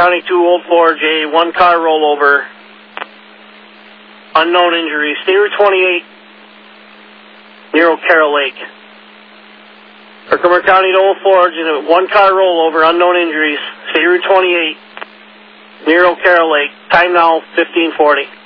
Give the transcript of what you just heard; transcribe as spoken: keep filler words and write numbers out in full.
County two Old Forge, a one-car rollover. Unknown injuries. State Route twenty-eight, near O'Carroll Lake. Herkimer County to Old Forge, in a one-car rollover, unknown injuries. State Route twenty-eight, near O'Carroll Lake. Time now, fifteen forty.